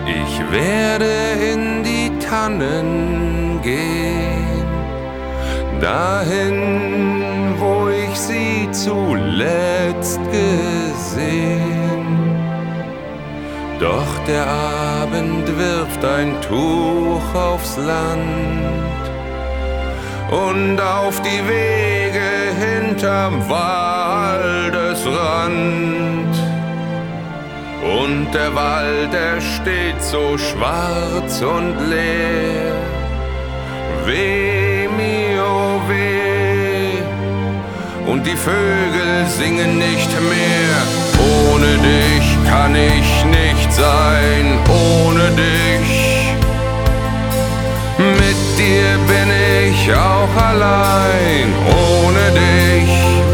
Ich werde in die Tannen gehen, dahin, wo ich sie zuletzt gesehen. Doch der Abend wirft ein Tuch aufs Land und auf die Wege hinterm Waldesrand. Und der Wald, er steht so schwarz und leer. Weh mir, oh weh. Und die Vögel singen nicht mehr. Ohne dich kann ich nicht sein, ohne dich. Mit dir bin ich auch allein, ohne dich.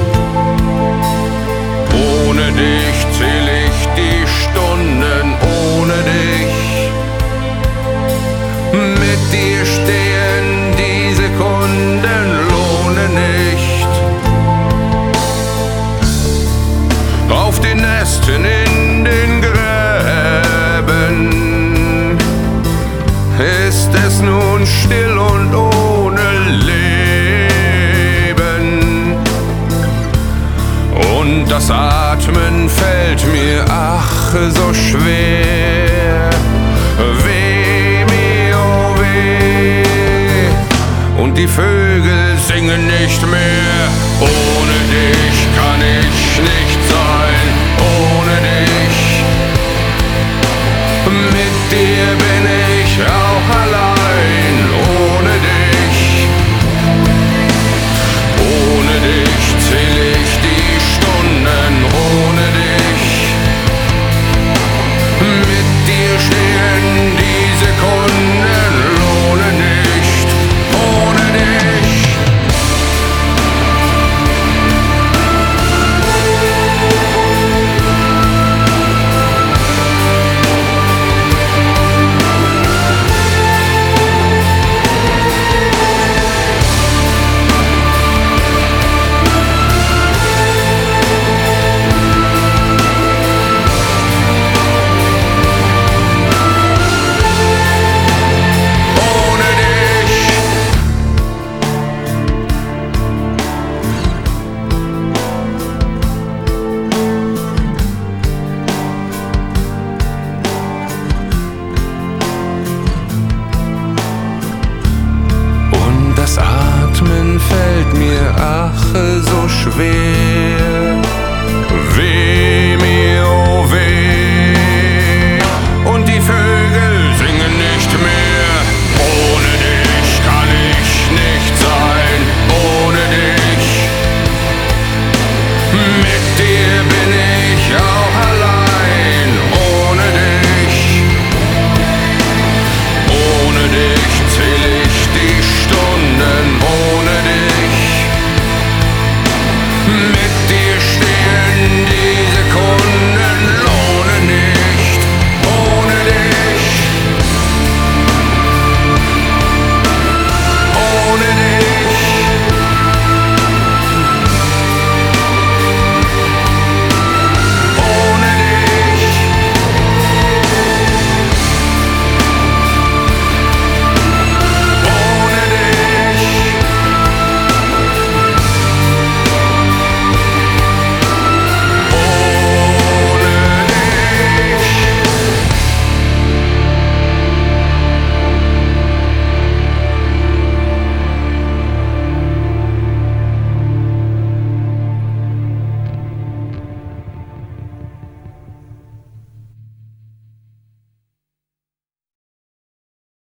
Ohne dich zähl ich die Stunden, ohne dich. Mit dir stehen die Sekunden, lohne nicht. Auf den Ästen in den Gräben ist es nun still und ohne Leben. Und das Atmen fällt mir ach so schwer. Weh mir, oh weh. Und die Vögel singen nicht mehr. Ohne dich kann ich nicht sein, ohne dich. Mit dir bin